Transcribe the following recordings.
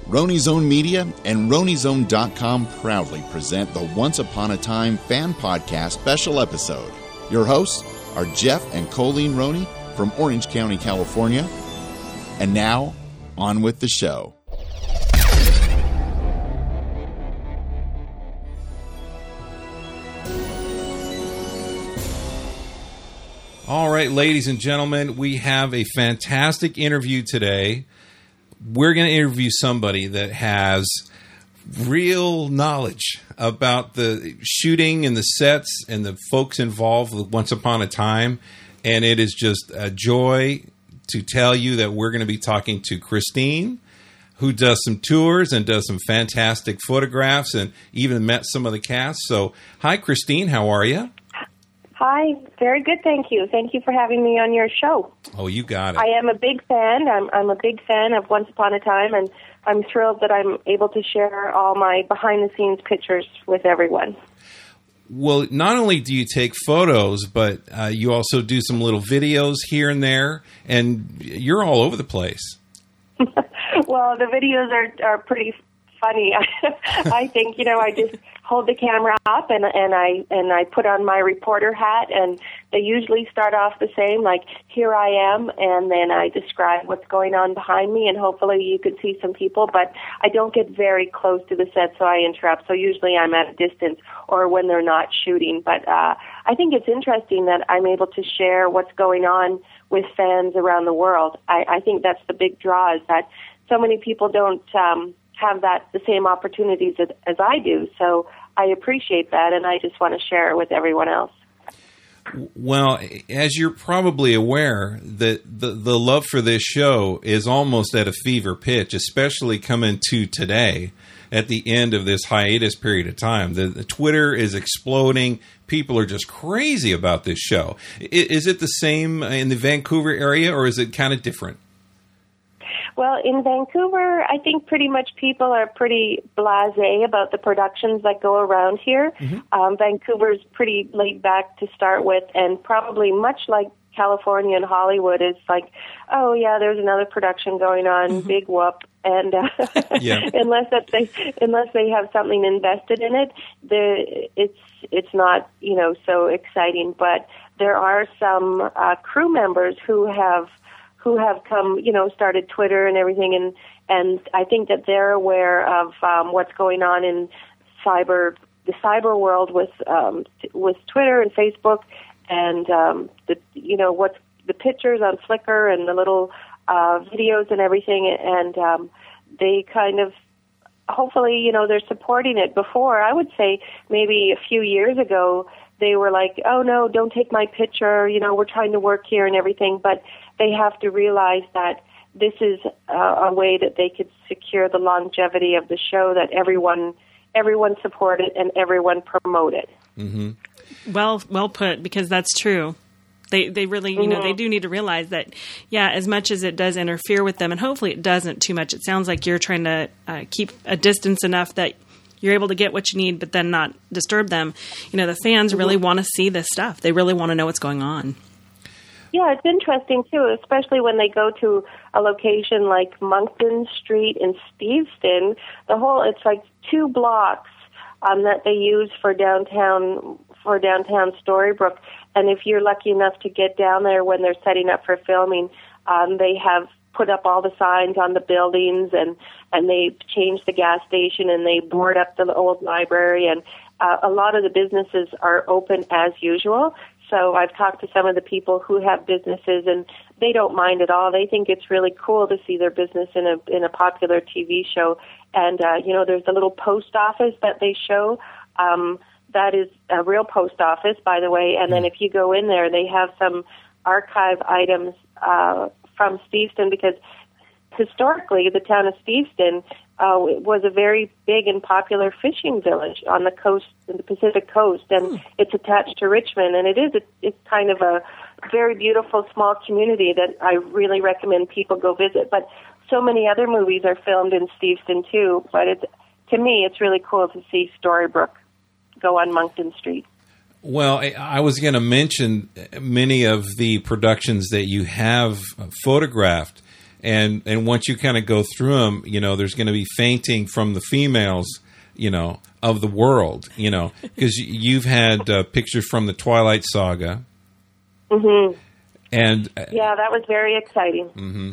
Roni Zone Media and RoniZone.com proudly present the Once Upon a Time Fan Podcast special episode. Your hosts are Jeff and Colleen Roney from Orange County, California. And now, on with the show. All right, ladies and gentlemen, we have a fantastic interview today. We're going to interview somebody that has real knowledge about the shooting and the sets and the folks involved with Once Upon a Time. And it is just a joy to tell you that we're going to be talking to Christine, who does some tours and does some fantastic photographs and even met some of the cast. So, hi, Christine. How are you? Hi, very good, thank you. Thank you for having me on your show. Oh, you got it. I am a big fan. I'm a big fan of Once Upon a Time, and I'm thrilled that I'm able to share all my behind-the-scenes pictures with everyone. Well, not only do you take photos, but you also do some little videos here and there, and you're all over the place. Well, the videos are pretty funny. I think, I just hold the camera up and I put on my reporter hat, and they usually start off the same, like, here I am, and then I describe what's going on behind me, and hopefully you could see some people, but I don't get very close to the set, so I interrupt. So usually I'm at a distance or when they're not shooting. But I think it's interesting that I'm able to share what's going on with fans around the world. I think that's the big draw, is that so many people don't have the same opportunities as I do. So I appreciate that, and I just want to share it with everyone else. Well, as you're probably aware, the love for this show is almost at a fever pitch, especially coming to today at the end of this hiatus period of time. The Twitter is exploding. People are just crazy about this show. Is it the same in the Vancouver area, or is it kind of different? Well, in Vancouver, I think pretty much people are pretty blasé about the productions that go around here. Mm-hmm. Vancouver's pretty laid back to start with, and probably much like California and Hollywood is like, oh yeah, there's another production going on, mm-hmm. Big whoop. And yeah. unless they have something invested in it, it's not so exciting. But there are some crew members who have come, started Twitter and everything, and I think that they're aware of what's going on in the cyber world with Twitter and Facebook, and what's the pictures on Flickr and the little videos and everything, and they kind of, hopefully, they're supporting it. Before, I would say maybe a few years ago, they were like, oh no, don't take my picture, we're trying to work here and everything, but they have to realize that this is a way that they could secure the longevity of the show, that everyone support it and everyone promote it. Mm-hmm. Well put, because that's true. They really, mm-hmm. They do need to realize that, yeah, as much as it does interfere with them, and hopefully it doesn't too much. It sounds like you're trying to keep a distance enough that you're able to get what you need, but then not disturb them. The fans really want to see this stuff. They really want to know what's going on. Yeah, it's interesting, too, especially when they go to a location like Moncton Street in Steveston. It's like 2 blocks that they use for downtown Storybrooke. And if you're lucky enough to get down there when they're setting up for filming, they have put up all the signs on the buildings, and they changed the gas station, and they board up the old library, and a lot of the businesses are open as usual. So I've talked to some of the people who have businesses, and they don't mind at all. They think it's really cool to see their business in a popular TV show. And there's a little post office that they show. That is a real post office, by the way. And then if you go in there, they have some archive items from Steveston, because historically the town of Steveston was a very big and popular fishing village on the coast, in the Pacific coast, and it's attached to Richmond, and it's kind of a very beautiful small community that I really recommend people go visit. But so many other movies are filmed in Steveston too, but to me it's really cool to see Storybrooke go on Moncton Street. Well, I was going to mention many of the productions that you have photographed And once you kind of go through them, there's going to be fainting from the females, of the world, because you've had pictures from the Twilight Saga. Mm-hmm. And yeah, that was very exciting. Mm-hmm.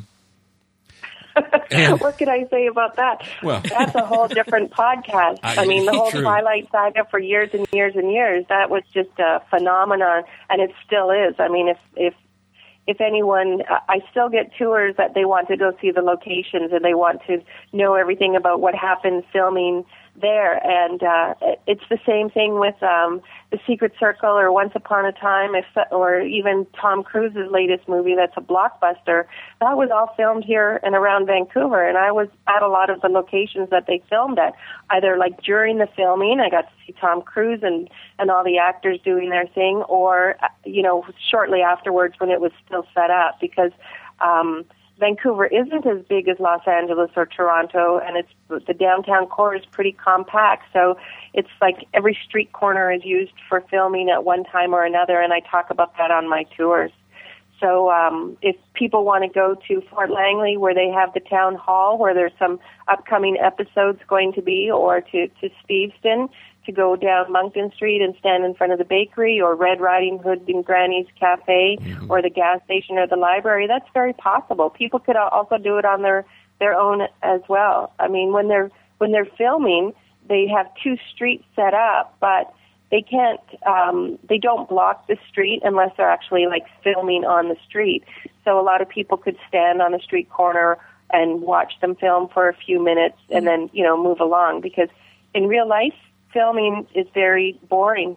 What could I say about that? Well, that's a whole different podcast. I mean, the whole true. Twilight Saga for years and years and years, that was just a phenomenon, and it still is. I mean, if anyone, I still get tours that they want to go see the locations and they want to know everything about what happened filming there. And it's the same thing with The Secret Circle or Once Upon a Time, or even Tom Cruise's latest movie that's a blockbuster. That was all filmed here and around Vancouver, and I was at a lot of the locations that they filmed at. Either like during the filming, I got to see Tom Cruise and all the actors doing their thing, or, shortly afterwards when it was still set up, because Vancouver isn't as big as Los Angeles or Toronto, and the downtown core is pretty compact, so it's like every street corner is used for filming at one time or another, and I talk about that on my tours. So if people want to go to Fort Langley, where they have the town hall, where there's some upcoming episodes going to be, or to Steveston, to go down Moncton Street and stand in front of the bakery, or Red Riding Hood and Granny's Cafe, mm-hmm. or the gas station or the library, that's very possible. People could also do it on their own as well. I mean, when they're filming, they have two streets set up, but they can't, they don't block the street unless they're actually like filming on the street. So a lot of people could stand on a street corner and watch them film for a few minutes and then, move along, because in real life, filming is very boring.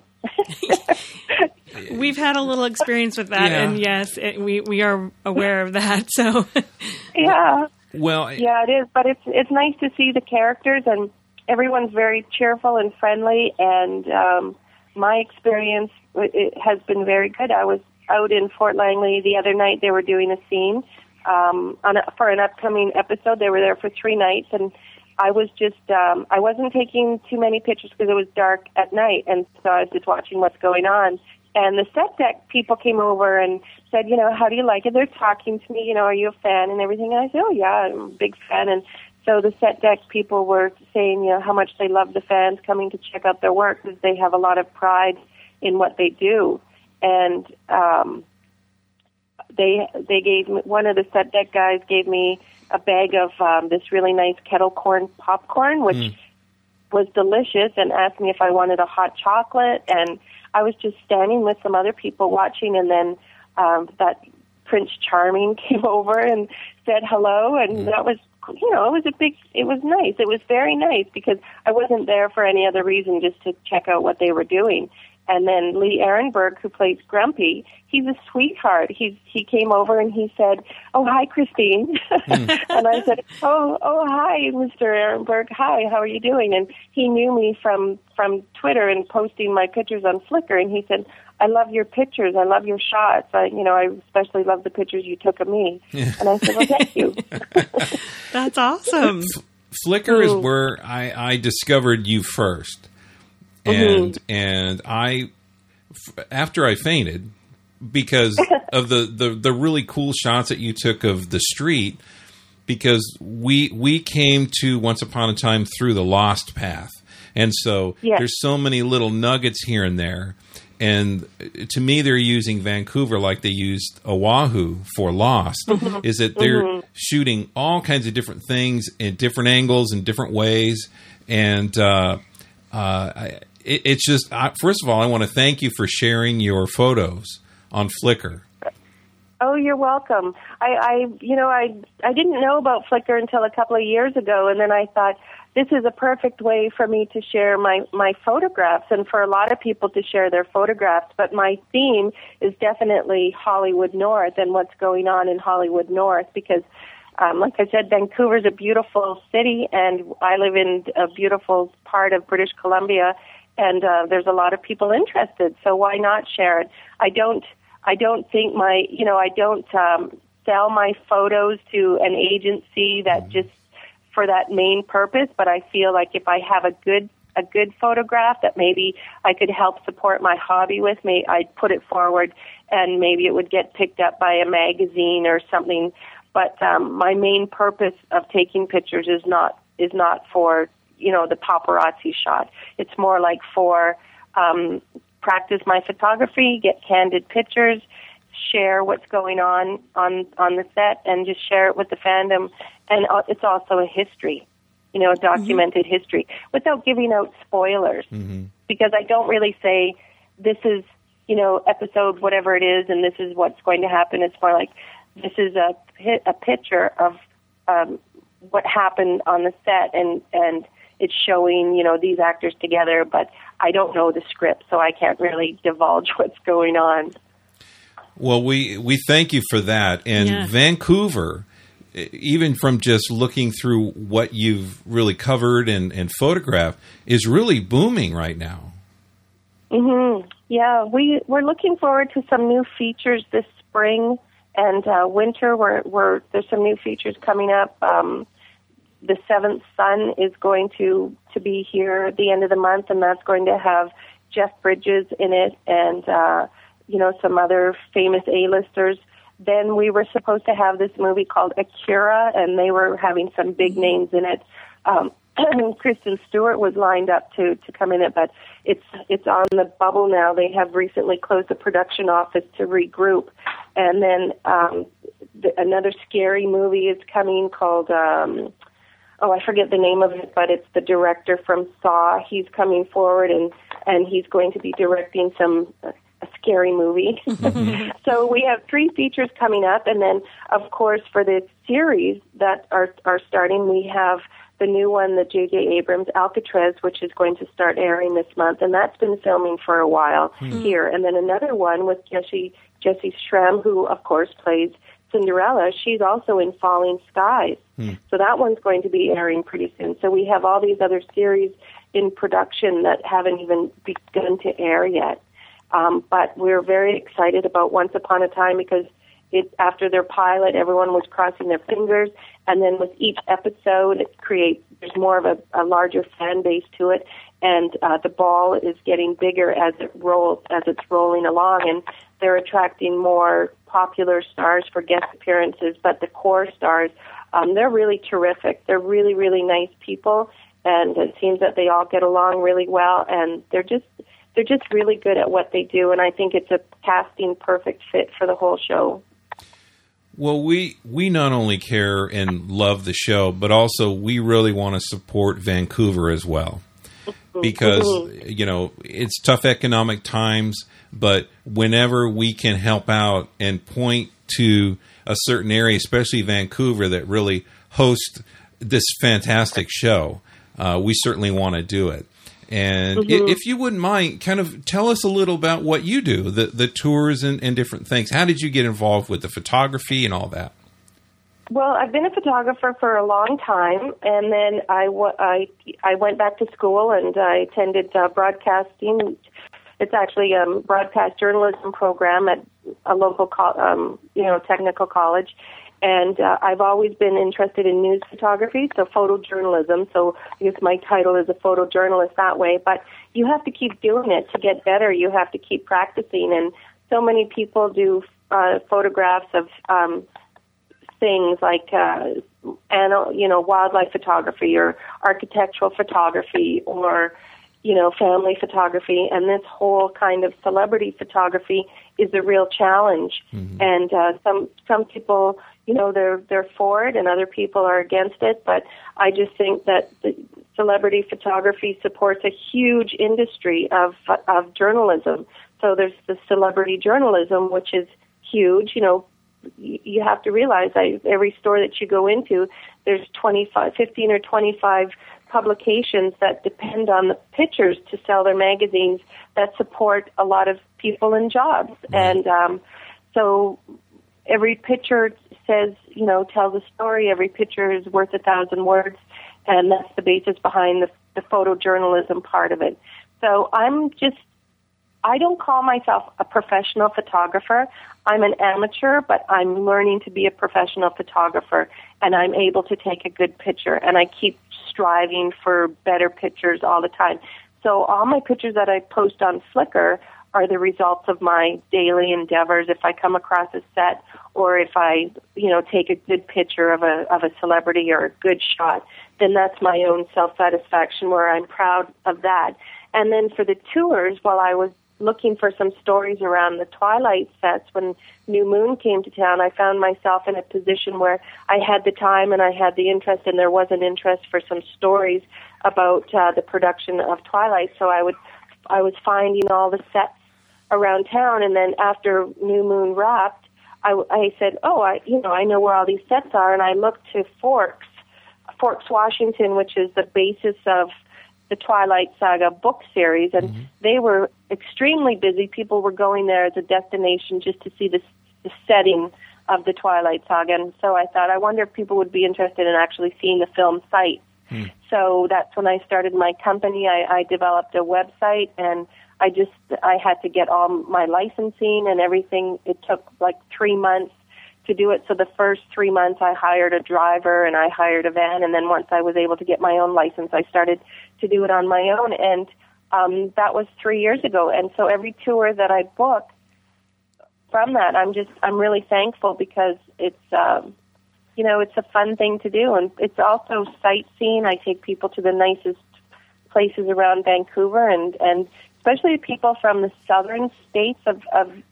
We've had a little experience with that, yeah. and yes, we are aware of that. So, yeah, well, yeah, it is. But it's nice to see the characters, and everyone's very cheerful and friendly. And my experience it has been very good. I was out in Fort Langley the other night. They were doing a scene for an upcoming episode. They were there for 3 nights, and I was just, I wasn't taking too many pictures because it was dark at night, and so I was just watching what's going on. And the set deck people came over and said, how do you like it? They're talking to me, are you a fan and everything? And I said, oh, yeah, I'm a big fan. And so the set deck people were saying, how much they love the fans coming to check out their work, because they have a lot of pride in what they do. And they gave me, one of the set deck guys gave me a bag of this really nice kettle corn popcorn, which was delicious, and asked me if I wanted a hot chocolate. And I was just standing with some other people watching, and then that Prince Charming came over and said hello, and that was, it was nice. It was very nice, because I wasn't there for any other reason, just to check out what they were doing. And then Lee Ehrenberg, who plays Grumpy, he's a sweetheart. He came over and he said, "Oh, hi, Christine." And I said, "Oh, hi, Mr. Ehrenberg. Hi, how are you doing?" And he knew me from Twitter and posting my pictures on Flickr. And he said, "I love your pictures. I love your shots. I especially love the pictures you took of me." Yeah. And I said, "Well, thank you." That's awesome. Flickr is where I discovered you first. And I, after I fainted, because of the really cool shots that you took of the street, because we came to Once Upon a Time through the Lost Path, and so there's so many little nuggets here and there. And to me, they're using Vancouver like they used Oahu for Lost. Mm-hmm. Is that they're shooting all kinds of different things in different angles and different ways, and it's just, first of all, I want to thank you for sharing your photos on Flickr. Oh, you're welcome. I didn't know about Flickr until a couple of years ago, and then I thought this is a perfect way for me to share my photographs, and for a lot of people to share their photographs. But my theme is definitely Hollywood North and what's going on in Hollywood North, because like I said, Vancouver's a beautiful city, and I live in a beautiful part of British Columbia, and there's a lot of people interested, so why not share it? I don't think I don't sell my photos to an agency that just for that main purpose, but I feel like if I have a good photograph that maybe I could help support my hobby with, I'd put it forward, and maybe it would get picked up by a magazine or something But my main purpose of taking pictures is not for, the paparazzi shot. It's more like for practice my photography, get candid pictures, share what's going on the set, and just share it with the fandom. And it's also a history, a documented history, without giving out spoilers. Because I don't really say, this is, episode whatever it is, and this is what's going to happen. It's more like, this is a picture of what happened on the set, and it's showing, these actors together, but I don't know the script, so I can't really divulge what's going on. Well, we thank you for that. And Vancouver, even from just looking through what you've really covered and photographed, is really booming right now. Yeah, we're looking forward to some new features this spring and winter. There's some new features coming up. The Seventh Son is going to be here at the end of the month, and that's going to have Jeff Bridges in it and, some other famous A-listers. Then we were supposed to have this movie called Akira, and they were having some big names in it. Kristen Stewart was lined up to come in it, but it's on the bubble now. They have recently closed the production office to regroup. And then another scary movie is coming called, I forget the name of it, but it's the director from Saw. He's coming forward, and he's going to be directing a scary movie. So we have 3 features coming up, and then, of course, for the series that are starting, we have the new one, the J.J. Abrams, Alcatraz, which is going to start airing this month, and that's been filming for a while here. And then another one with Jessie Schramm, who, of course, plays Cinderella. She's also in Falling Skies. So that one's going to be airing pretty soon. So we have all these other series in production that haven't even begun to air yet. But we're very excited about Once Upon a Time because after their pilot, everyone was crossing their fingers, and then with each episode, there's more of a larger fan base to it, and the ball is getting bigger as it's rolling along, and they're attracting more popular stars for guest appearances. But the core stars, they're really terrific. They're really, really nice people, and it seems that they all get along really well, and they're just really good at what they do, and I think it's a casting perfect fit for the whole show. Well, we not only care and love the show, but also we really want to support Vancouver as well. Because, it's tough economic times, but whenever we can help out and point to a certain area, especially Vancouver, that really hosts this fantastic show, we certainly want to do it. And if you wouldn't mind, kind of tell us a little about what you do, the tours and different things. How did you get involved with the photography and all that? Well, I've been a photographer for a long time, and then I went back to school and I attended broadcasting. It's actually a broadcast journalism program at a local, technical college. And I've always been interested in news photography, so photojournalism. So I guess my title is a photojournalist that way. But you have to keep doing it to get better. You have to keep practicing. And so many people do photographs of things like, wildlife photography or architectural photography or, family photography. And this whole kind of celebrity photography is a real challenge. And some people, they're for it, and other people are against it. But I just think that the celebrity photography supports a huge industry of journalism. So there's the celebrity journalism, which is huge. You have to realize that every store that you go into, there's 15 or 25 publications that depend on the pictures to sell their magazines that support a lot of people and jobs. And so every picture says, tells a story. Every picture is worth 1,000 words, and that's the basis behind the photojournalism part of it. So I don't call myself a professional photographer. I'm an amateur, but I'm learning to be a professional photographer, and I'm able to take a good picture, and I keep striving for better pictures all the time. So all my pictures that I post on Flickr are the results of my daily endeavors. If I come across a set, or if I, take a good picture of a celebrity or a good shot, then that's my own self-satisfaction where I'm proud of that. And then for the tours, while I was looking for some stories around the Twilight sets, when New Moon came to town, I found myself in a position where I had the time and I had the interest, and there was an interest for some stories about the production of Twilight. So I was finding all the sets around town, and then after New Moon wrapped, I said, I know where all these sets are, and I looked to Forks, Washington, which is the basis of the Twilight Saga book series, and they were extremely busy. People were going there as a destination just to see the setting of the Twilight Saga, and so I thought, I wonder if people would be interested in actually seeing the film site. So that's when I started my company. I developed a website, and I had to get all my licensing and everything. It took like 3 months to do it. So the first 3 months I hired a driver and I hired a van, and then once I was able to get my own license, I started to do it on my own, and that was 3 years ago. And so every tour that I book from that, I'm really thankful, because it's it's a fun thing to do, and it's also sightseeing. I take people to the nicest places around Vancouver, and especially people from the southern states of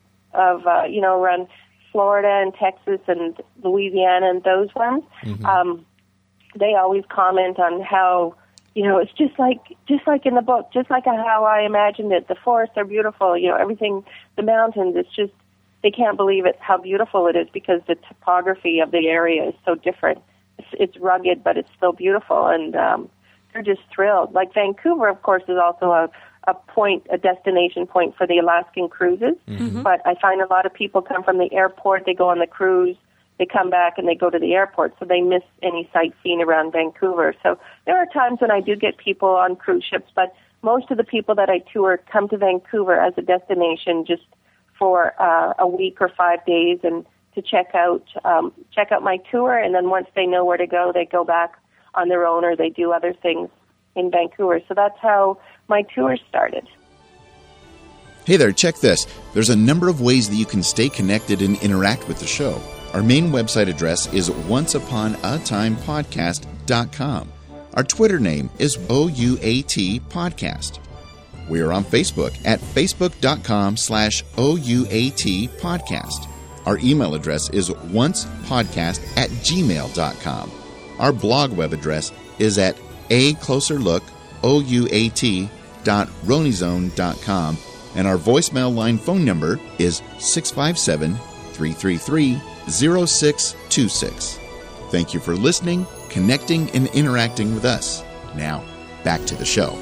around Florida and Texas and Louisiana and those ones. They always comment on how, it's just like in the book, just like how I imagined it. The forests are beautiful, everything, the mountains, it's just, they can't believe it, how beautiful it is, because the topography of the area is so different. It's rugged, but it's still beautiful, and they're just thrilled. Like Vancouver, of course, is also a destination point for the Alaskan cruises, but I find a lot of people come from the airport, they go on the cruise, they come back and they go to the airport, so they miss any sightseeing around Vancouver. So there are times when I do get people on cruise ships, but most of the people that I tour come to Vancouver as a destination just for a week or 5 days, and to check out my tour, and then once they know where to go, they go back on their own, or they do other things in Vancouver. So that's how my tour started. Hey there, check this. There's a number of ways that you can stay connected and interact with the show. Our main website address is onceuponatimepodcast.com. Our Twitter name is OUAT Podcast. We are on Facebook at facebook.com/OUAT Podcast. Our email address is oncepodcast@gmail.com. Our blog web address is at acloserlookouat.ronizone.com, and our voicemail line phone number is 657-333-0626. Thank you for listening, connecting, and interacting with us. Now, back to the show.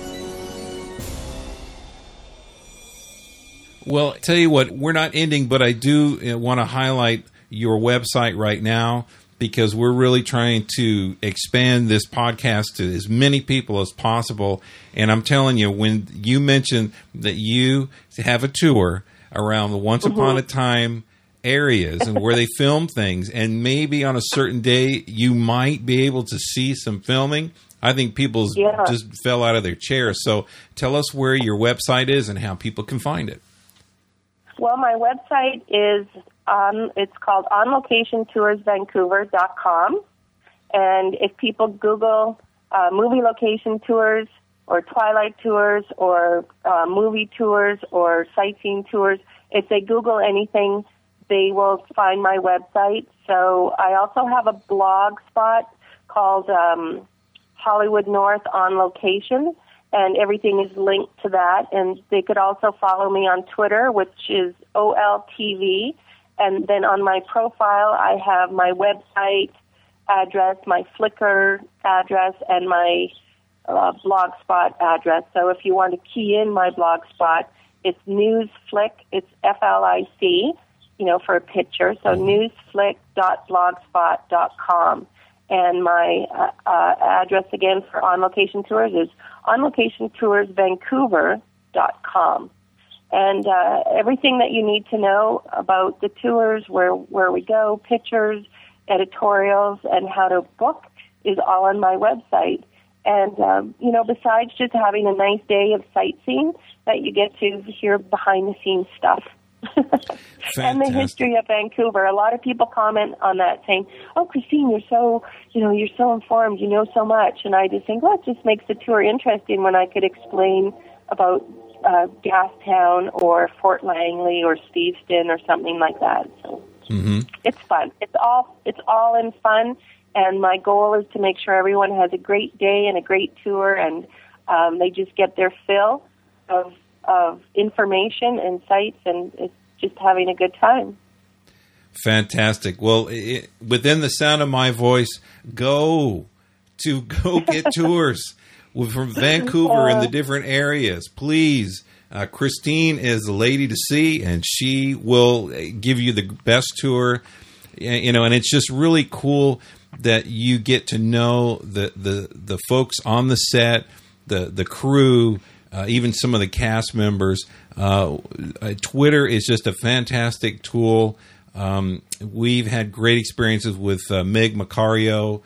Well, tell you what, we're not ending, but I do want to highlight your website right now, because we're really trying to expand this podcast to as many people as possible. And I'm telling you, when you mentioned that you have a tour around the Once Upon a Time areas and where they film things, and maybe on a certain day you might be able to see some filming, I think people just fell out of their chairs. So tell us where your website is and how people can find it. Well, my website is it's called onlocationtoursvancouver.com, and if people Google movie location tours or Twilight tours or movie tours or sightseeing tours, if they Google anything, they will find my website. So I also have a blog spot called Hollywood North On Location, and everything is linked to that. And they could also follow me on Twitter, which is OLTV. And then on my profile, I have my website address, my Flickr address, and my Blogspot address. So if you want to key in my Blogspot, it's Newsflick. It's FLIC, for a picture. So newsflick.blogspot.com. And my address again for On Location Tours is onlocationtoursvancouver.com. And everything that you need to know about the tours, where we go, pictures, editorials, and how to book is all on my website. And, besides just having a nice day of sightseeing, that you get to hear behind-the-scenes stuff. And the history of Vancouver. A lot of people comment on that saying, "Oh, Christine, you're so informed, you know so much." And I just think, well, it just makes the tour interesting when I could explain about Gastown or Fort Langley or Steveston or something like that. So It's fun. It's all in fun. And my goal is to make sure everyone has a great day and a great tour, and they just get their fill of information and sights, and it's just having a good time. Fantastic. Well, within the sound of my voice, go get tours from Vancouver and the different areas. Please, Christine is the lady to see, and she will give you the best tour. And it's just really cool that you get to know the folks on the set, the crew, even some of the cast members. Twitter is just a fantastic tool. We've had great experiences with Meg Macario,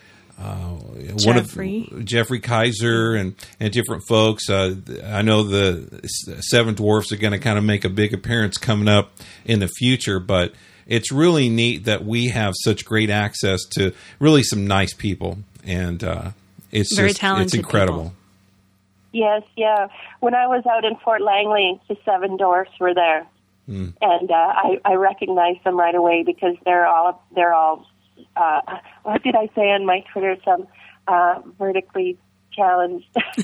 Jeffrey Kaiser, and different folks. I know the Seven Dwarfs are going to kind of make a big appearance coming up in the future, but it's really neat that we have such great access to really some nice people, and it's very just talented it's incredible. People. Yes, yeah. When I was out in Fort Langley, the Seven Dwarfs were there, and I recognized them right away because they're all. What did I say on my Twitter? Some vertically challenged.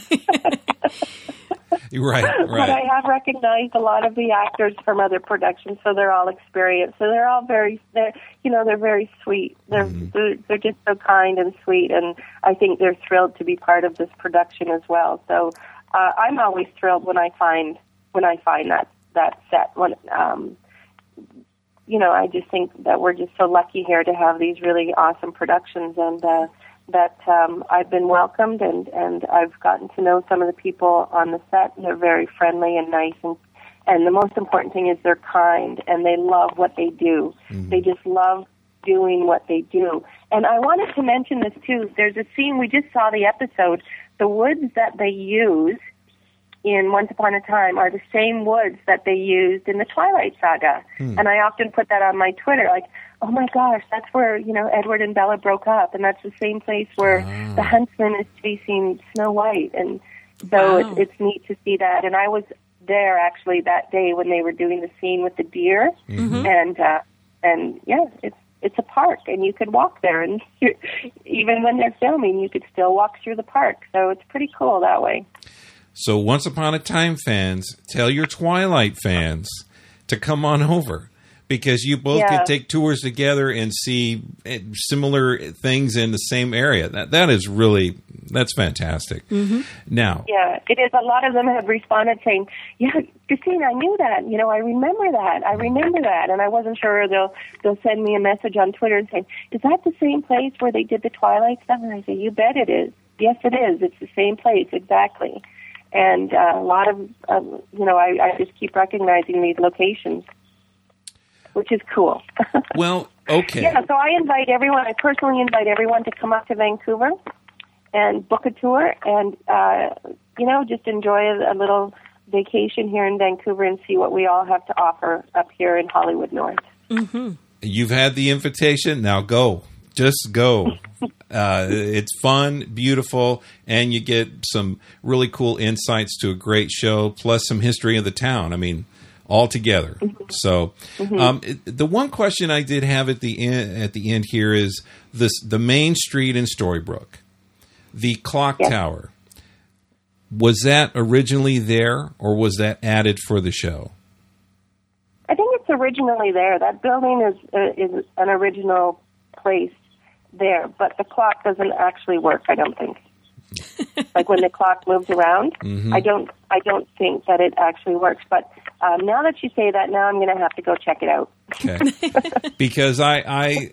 Right. But I have recognized a lot of the actors from other productions, so they're all experienced. So they're all they're very sweet. They're just so kind and sweet, and I think they're thrilled to be part of this production as well. So I'm always thrilled when I find that set. I just think that we're just so lucky here to have these really awesome productions, and that I've been welcomed, and I've gotten to know some of the people on the set, and they're very friendly and nice, and the most important thing is they're kind, and they love what they do. They just love doing what they do. And I wanted to mention this too. There's a scene, we just saw the episode, the woods that they use in Once Upon a Time are the same woods that they used in the Twilight Saga. And I often put that on my Twitter, like, oh my gosh, that's where, Edward and Bella broke up, and that's the same place where the huntsman is chasing Snow White. And so it's neat to see that. And I was there actually that day when they were doing the scene with the deer. And yeah, it's a park, and you could walk there, and even when they're filming, you could still walk through the park. So it's pretty cool that way. So Once Upon a Time fans, tell your Twilight fans to come on over, because you both can take tours together and see similar things in the same area. That's fantastic. Now, yeah, it is. A lot of them have responded saying, "Yeah, Christine, I knew that. I remember that. And I wasn't sure. They'll send me a message on Twitter and say, "Is that the same place where they did the Twilight stuff?" And I say, "You bet it is. Yes, it is. It's the same place exactly." And a lot of, I just keep recognizing these locations, which is cool. Well, okay. Yeah, so I personally invite everyone to come up to Vancouver and book a tour and, just enjoy a little vacation here in Vancouver and see what we all have to offer up here in Hollywood North. You've had the invitation. Now go. Just go. It's fun, beautiful, and you get some really cool insights to a great show, plus some history of the town. I mean, all together. So, the one question I did have at the end here is the main street in Storybrooke, the clock tower. Was that originally there, or was that added for the show? I think it's originally there. That building is an original place there, but the clock doesn't actually work, I don't think. Like when the clock moves around, I don't think that it actually works. But now that you say that, now I'm going to have to go check it out. Okay, because I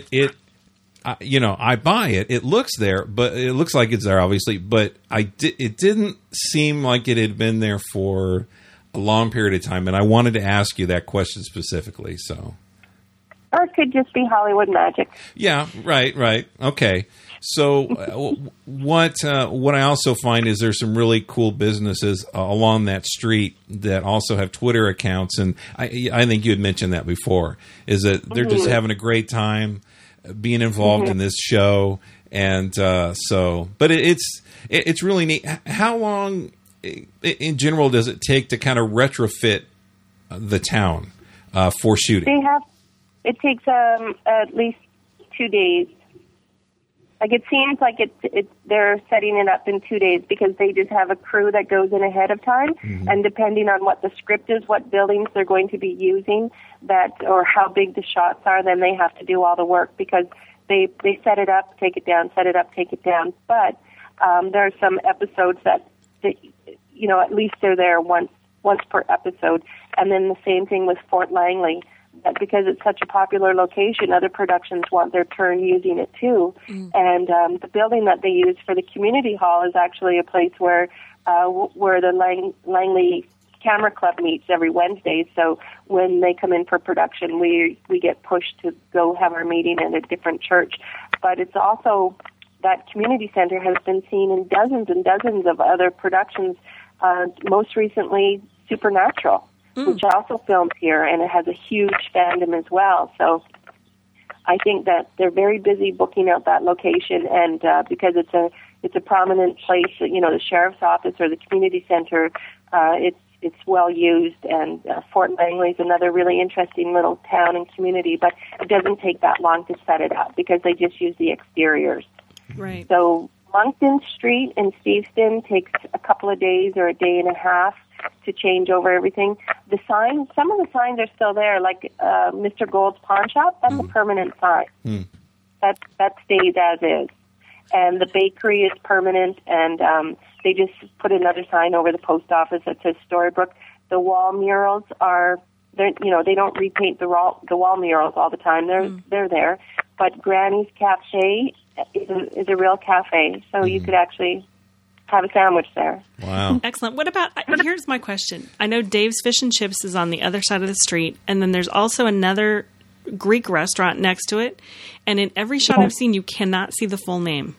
buy it. It looks there, but it looks like it's there, obviously. But it didn't seem like it had been there for a long period of time, and I wanted to ask you that question specifically. So. Or it could just be Hollywood magic. Yeah, right. Okay. So what I also find is there's some really cool businesses along that street that also have Twitter accounts, and I think you had mentioned that before, is that they're just having a great time being involved in this show, and but it's really neat. How long in general does it take to kind of retrofit the town for shooting? It takes at least 2 days. Like, it seems like they're setting it up in 2 days because they just have a crew that goes in ahead of time, and depending on what the script is, what buildings they're going to be using, or how big the shots are, then they have to do all the work because they set it up, take it down, set it up, take it down. But there are some episodes that at least they're there once per episode, and then the same thing with Fort Langley. That because it's such a popular location, other productions want their turn using it too. And the building that they use for the community hall is actually a place where the Langley Camera Club meets every Wednesday. So when they come in for production, we get pushed to go have our meeting at a different church. But it's also, that community center has been seen in dozens and dozens of other productions, most recently Supernatural, which also filmed here, and it has a huge fandom as well. So I think that they're very busy booking out that location, and because it's a prominent place, the sheriff's office or the community center, it's well used, and Fort Langley is another really interesting little town and community, but it doesn't take that long to set it up because they just use the exteriors. Right. So Moncton Street in Steveston takes a couple of days or a day and a half to change over everything. The signs, some of the signs are still there, like Mr. Gold's Pawn Shop. That's a permanent sign. That stays as is. And the bakery is permanent, and they just put another sign over the post office that says Storybrooke. The wall murals they don't repaint the wall murals all the time. They're there. But Granny's Cafe is a real cafe, so you could actually have a sandwich there. Wow. Excellent. What about, here's my question. I know Dave's Fish and Chips is on the other side of the street, and then there's also another Greek restaurant next to it, and in every shot I've seen, you cannot see the full name.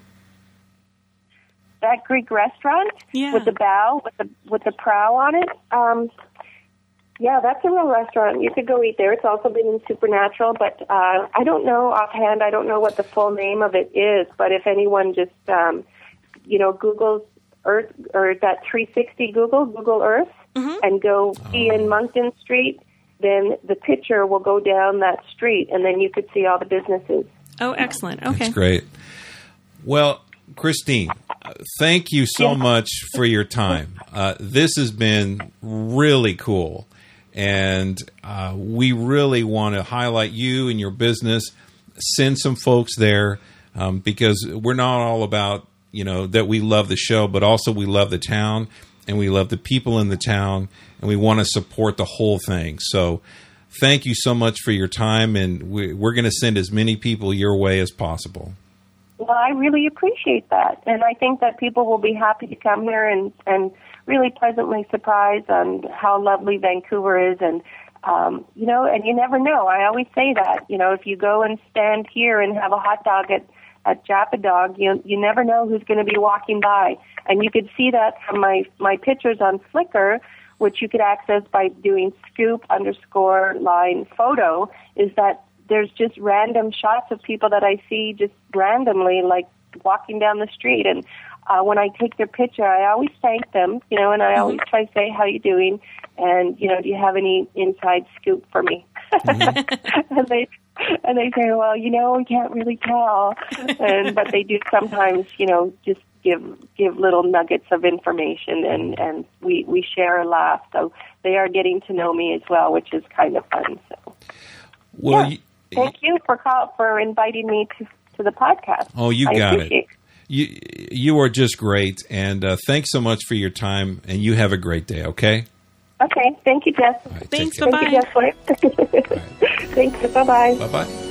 That Greek restaurant with the bow, with the prow on it, that's a real restaurant. You could go eat there. It's also been in Supernatural, but I don't know offhand. I don't know what the full name of it is, but if anyone just, Google's Earth, or that 360 Google Earth, and go be in Moncton Street, then the picture will go down that street, and then you could see all the businesses. Oh, excellent. Okay. That's great. Well, Christine, thank you so much for your time. This has been really cool, and we really want to highlight you and your business, send some folks there, because we're not all about that we love the show, but also we love the town and we love the people in the town, and we want to support the whole thing. So thank you so much for your time, and we're going to send as many people your way as possible. Well, I really appreciate that, and I think that people will be happy to come here and really pleasantly surprised on how lovely Vancouver is, and and you never know. I always say that, if you go and stand here and have a hot dog at Japadog, you never know who's going to be walking by. And you could see that from my pictures on Flickr, which you could access by doing scoop_line photo, is that there's just random shots of people that I see just randomly, like walking down the street. And when I take their picture, I always thank them, and I always try to say, how you doing? And, do you have any inside scoop for me? And they say, well, we can't really tell. But they do sometimes, just give little nuggets of information, and we share a laugh. So they are getting to know me as well, which is kind of fun. So, well, thank you for inviting me to the podcast. Oh, you got it. You are just great, and thanks so much for your time, and you have a great day, okay? Okay, thank you, Jess. Right, thanks, bye-bye. Thank you, Jess. Thanks, bye-bye. Bye-bye.